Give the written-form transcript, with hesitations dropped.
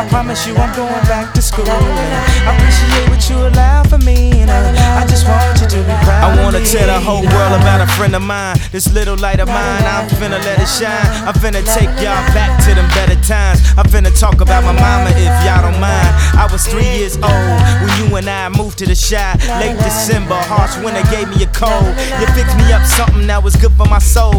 promise you I'm going back to school. I appreciate what you allow for me, and I just want you to be proud. I wanna tell the whole world about a friend of mine. This little light of mine, I'm finna let it shine. I'm finna take y'all back to them better times. I'm finna talk about my mama if y'all don't mind. I was 3 years old when you and I moved to the Chi. Late December, harsh winter gave me a cold. You picked me up something that was good for my soul.